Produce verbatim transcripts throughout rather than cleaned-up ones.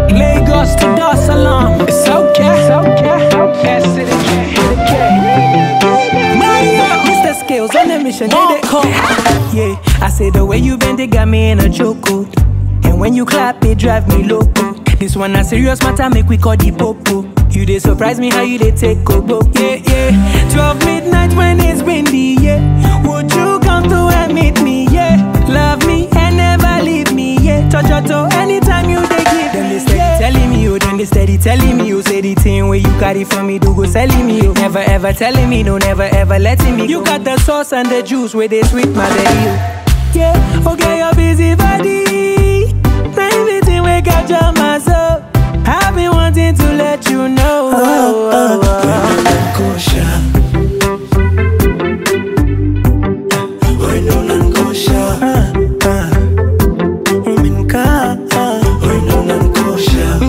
Lagos to Dar es Salaam. It's okay. It's okay. S to the K. To the K. Mario, Mister Skills on a mission. Yeah, I say the way you bend it got me in a chokehold. And when you clap it drive me loco. This one a serious matter make we call the popo. You dey surprise me how you dey take go. Yeah, yeah. Twelve midnight when it's windy, yeah. Would you come to and meet me, yeah? Love me and never leave me, yeah. Touch your toe anytime you dey give. Then they steady yeah. telling me, oh, then they steady telling me, oh. Say the thing where you carry from me, do go selling me, oh. Never ever telling me, no, never ever letting me go. You got the sauce and the juice where they sweet my belly, oh. Yeah, okay, you're busy body. Everything we got your muscle. I've been wanting to let you know. Oh, oh, oh, oh. Kosha. Why no nan kosha? Uminka. Why no nan kosha?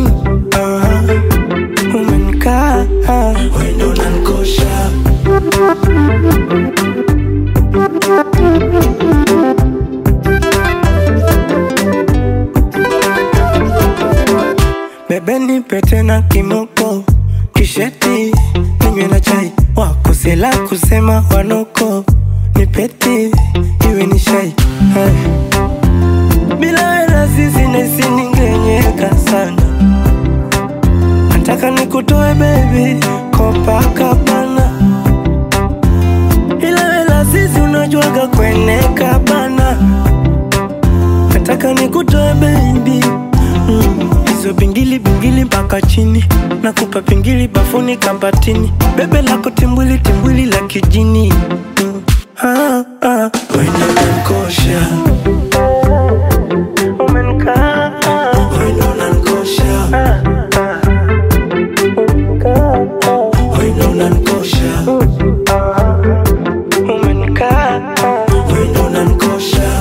Uminka. Why no nan kosha? Bebe nipe tena kimoko kisheti ninywe na chai wako sela kusema wanoko nipeti iwe ni shai hey. Bila wena sisi nesi ningenyeka sana. Nataka nikutoe baby Copacabana. Ila wena sisi unajuaga kweneka bana. Nataka nikutoe baby mm. Hizo bingili bingili mpaka chini. Nakupa pingili bafuni kabatini. Bebe lako timbwili timbwili la kijini mm. ah, ah. Wena nankosha. Umenka. Wena nankosha. ah, ah. Wena nankosha. Umenka. Wena nankosha.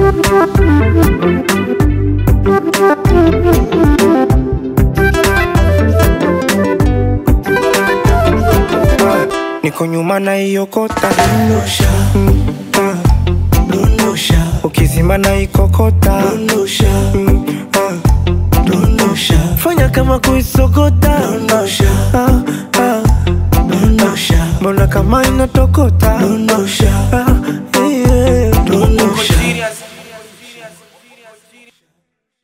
Niko nyuma na iyo kota Dondosha mm, ah. Dondosha ukizima na ikokota Dondosha mm, ah. Dondosha fanya kama kuisokota Dondosha ah, ah. Dondosha mbona kama inatokota Dondosha ah.